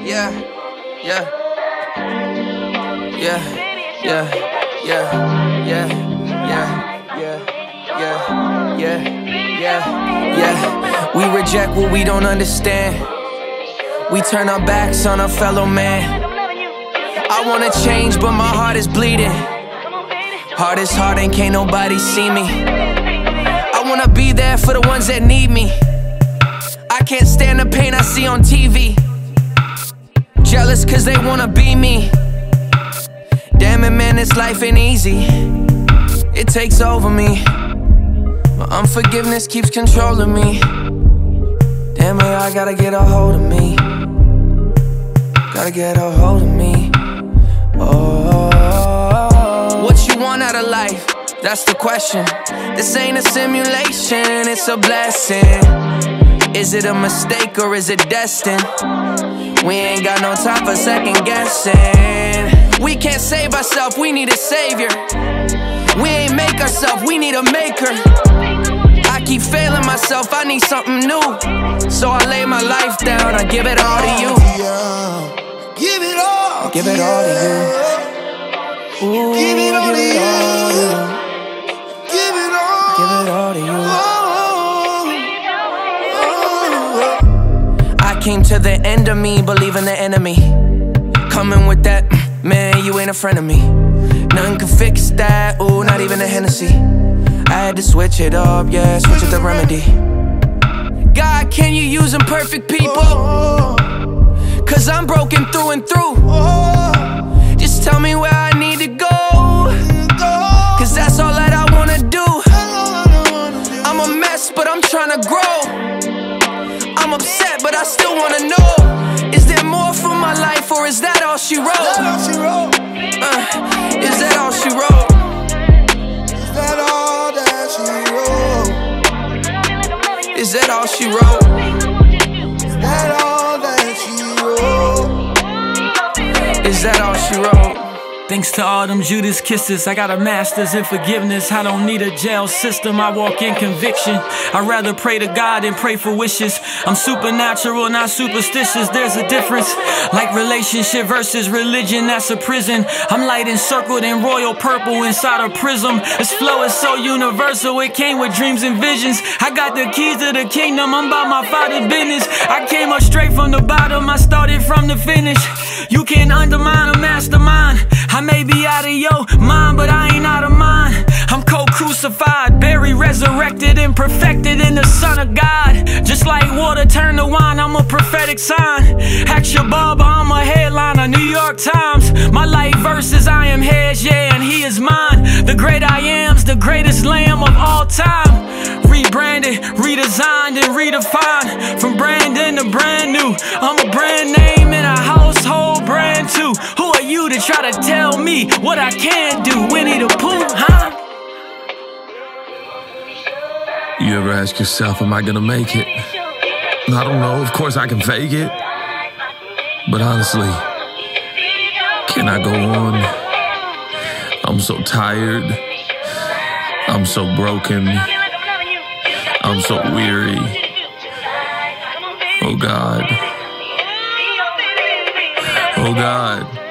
Yeah, yeah, yeah, yeah, yeah, yeah, yeah, yeah. We reject what we don't understand. We turn our backs on our fellow man. I wanna change, but my heart is bleeding. Heart is hard and can't nobody see me. I wanna be there for the ones that need me. I can't stand the pain I see on TV. Jealous cause they wanna be me. Damn it, man, this life ain't easy. It takes over me. My unforgiveness keeps controlling me. Damn it, I gotta get a hold of me. Gotta get a hold of me. Oh, what you want out of life? That's the question. This ain't a simulation, it's a blessing. Is it a mistake or is it destined? We ain't got no time for second guessing. We can't save ourselves, we need a savior. We ain't make ourselves, we need a maker. I keep failing myself, I need something new. So I lay my life down, I give it all to you. Give it all, give it all to you. Ooh, give it all to you. Give it all, give it all to you. I came to the end of me, believing the enemy. Coming with that, man, you ain't a friend of me. Nothing can fix that, ooh, not even a Hennessy. I had to switch it up, yeah, switch it to remedy. God, can you use imperfect people? Cause I'm broken through and through. Just tell me where I need to go, cause that's all that I wanna do. I'm a mess, but I'm tryna grow. I'm upset, but I still wanna know, is there more for my life, or is that all she wrote? Is that all she wrote? Is that all that she wrote? Is that all she wrote? Is that all that she wrote? Is that all she wrote? Thanks to all them Judas kisses, I got a master's in forgiveness. I don't need a jail system, I walk in conviction. I'd rather pray to God than pray for wishes. I'm supernatural, not superstitious, there's a difference. Like relationship versus religion, that's a prison. I'm light encircled in royal purple inside a prism. This flow is so universal, it came with dreams and visions. I got the keys to the kingdom, I'm about my father's business. I came up straight from the bottom, I started from the finish. You can't undermine a mastermind. I may be out of your mind, but I ain't out of mine. I'm co-crucified, buried, resurrected, and perfected in the Son of God. Just like water turned to wine, I'm a prophetic sign. Ask your barber, I'm a headliner, New York Times. My life verses, I am his, yeah, and he is mine. The great I am's the greatest lamb of all time. Rebranded, redesigned, and redefined. From Brandon to brand new, I'm a brand name in a household brand too. Who are you to try to tell me what I can't do? Winnie the Pooh, huh? You ever ask yourself, am I gonna make it? I don't know, of course I can fake it. But honestly, can I go on? I'm so tired. I'm so broken. I'm so weary. Oh God. Oh God.